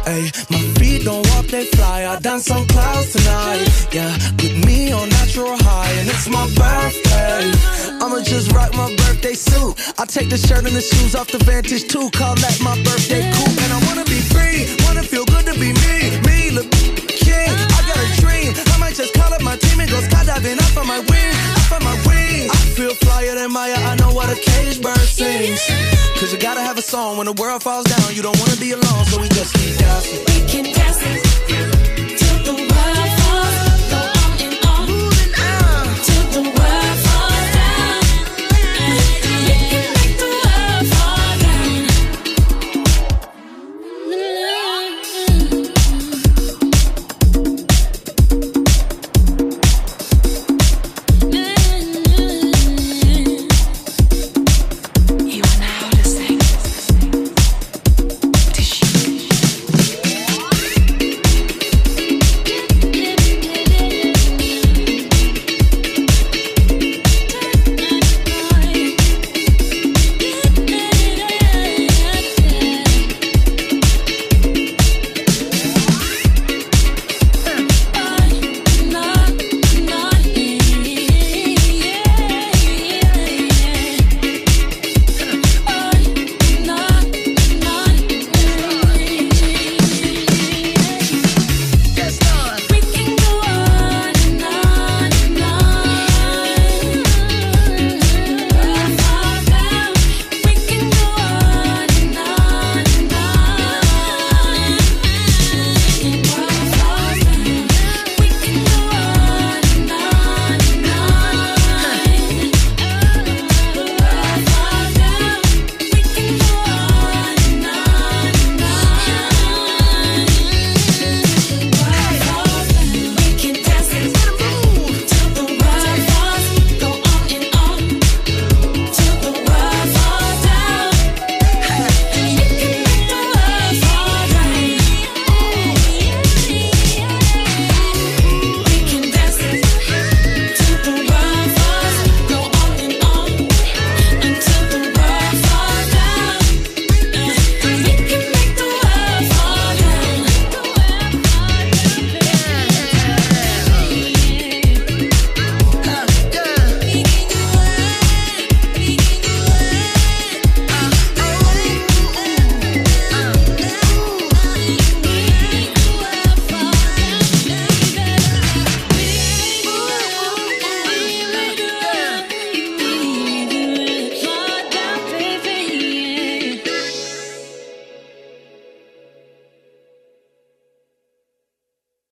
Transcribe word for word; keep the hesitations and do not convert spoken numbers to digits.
Ay, my feet don't walk, they fly. I dance on clouds tonight. Yeah, with me on natural high, and it's my birthday. I'ma just rock my birthday suit. I take the shirt and the shoes off the Vantage too. Call that my birthday coupe. And I wanna be free, wanna feel good to be me. Me, the king. I got a dream. I might just call up my team and go skydiving off of my wing, off of my wing. I feel flyer than Maya. I know what a cage bird sings. Cause you gotta have a song when the world falls down. You don't wanna be alone, so we just